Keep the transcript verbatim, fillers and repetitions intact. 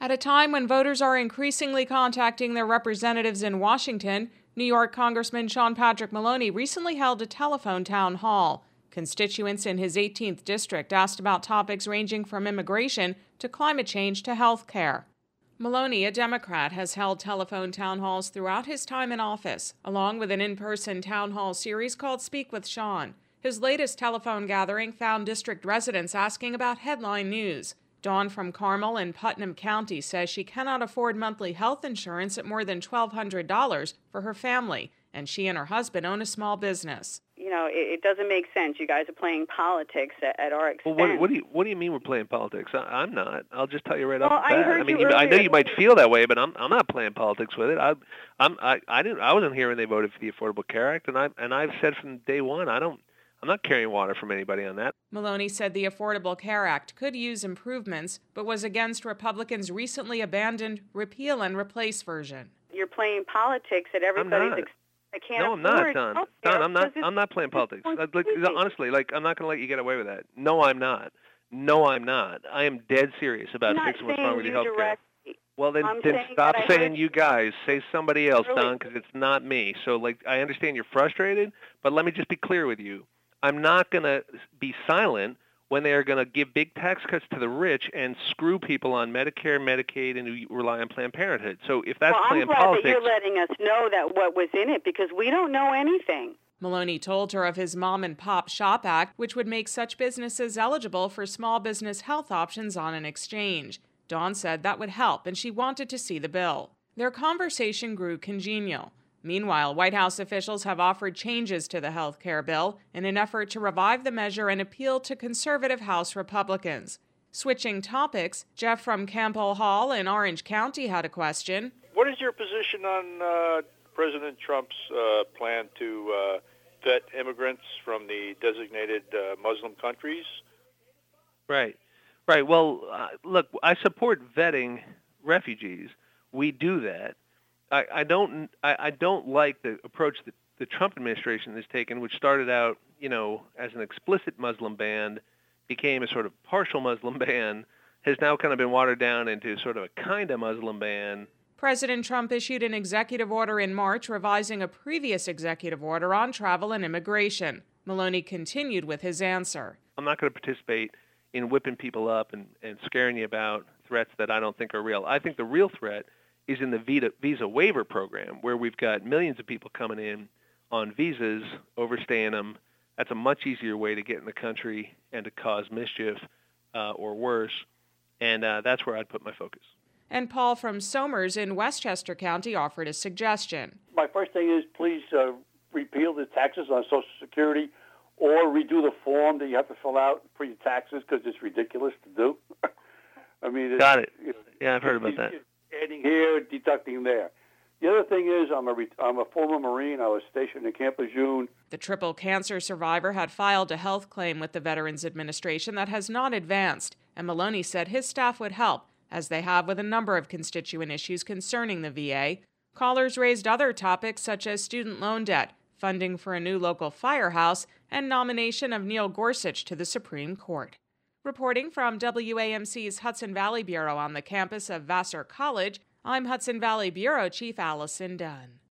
At a time when voters are increasingly contacting their representatives in Washington, New York Congressman Sean Patrick Maloney recently held a telephone town hall. Constituents in his eighteenth district asked about topics ranging from immigration to climate change to health care. Maloney, a Democrat, has held telephone town halls throughout his time in office, along with an in-person town hall series called Speak with Sean. His latest telephone gathering found district residents asking about headline news. Dawn from Carmel in Putnam County says she cannot afford monthly health insurance at more than twelve hundred dollars for her family, and she and her husband own a small business. You know, it, it doesn't make sense. You guys are playing politics at, at our expense. Well, what, what do you what do you mean we're playing politics? I, I'm not. I'll just tell you right well, off the I bat. Heard I mean, you you, I know earlier. you might feel that way, but I'm I'm not playing politics with it. I I'm I, I didn't I wasn't here when they voted for the Affordable Care Act, and I and I've said from day one I don't. I'm not carrying water from anybody on that. Maloney said the Affordable Care Act could use improvements, but was against Republicans' recently abandoned repeal and replace version. You're playing politics at everybody's expense. I can't no, I'm not, afford Don. healthcare Don, I'm not. because I'm not playing politics. it's Like, honestly, like I'm not going to let you get away with that. No, I'm not. No, I'm not. I am dead serious about I'm not fixing what's wrong with saying your you health care. directly. Well, then, I'm then saying stop that I saying heard- you guys. Say somebody else, Really? Don, because it's not me. So, like, I understand you're frustrated, but let me just be clear with you. I'm not going to be silent when they are going to give big tax cuts to the rich and screw people on Medicare, Medicaid, and who rely on Planned Parenthood. So if that's well, playing I'm glad politics, that you're letting us know that what was in it because we don't know anything. Maloney told her of his Mom and Pop Shop Act, which would make such businesses eligible for small business health options on an exchange. Dawn said that would help, and she wanted to see the bill. Their conversation grew congenial. Meanwhile, White House officials have offered changes to the health care bill in an effort to revive the measure and appeal to conservative House Republicans. Switching topics, Jeff from Campbell Hall in Orange County had a question. What is your position on uh, President Trump's uh, plan to uh, vet immigrants from the designated uh, Muslim countries? Right, right. Well, uh, look, I support vetting refugees. We do that. I, I don't. I, I don't like the approach that the Trump administration has taken, which started out, you know, as an explicit Muslim ban, became a sort of partial Muslim ban, has now kind of been watered down into sort of a kind of Muslim ban. President Trump issued an executive order in March revising a previous executive order on travel and immigration. Maloney continued with his answer. I'm not going to participate in whipping people up and, and scaring you about threats that I don't think are real. I think the real threat is in the visa, visa waiver program, where we've got millions of people coming in on visas, overstaying them. That's a much easier way to get in the country and to cause mischief uh, or worse, and uh, that's where I'd put my focus. And Paul from Somers in Westchester County offered a suggestion. My first thing is please uh, repeal the taxes on Social Security or redo the form that you have to fill out for your taxes because it's ridiculous to do. I mean, got it. It, yeah, I've heard about that. Adding here, deducting there. The other thing is I'm a, re- I'm a former Marine. I was stationed in Camp Lejeune. The triple cancer survivor had filed a health claim with the Veterans Administration that has not advanced, and Maloney said his staff would help, as they have with a number of constituent issues concerning the V A. Callers raised other topics such as student loan debt, funding for a new local firehouse, and nomination of Neil Gorsuch to the Supreme Court. Reporting from W A M C's Hudson Valley Bureau on the campus of Vassar College, I'm Hudson Valley Bureau Chief Allison Dunn.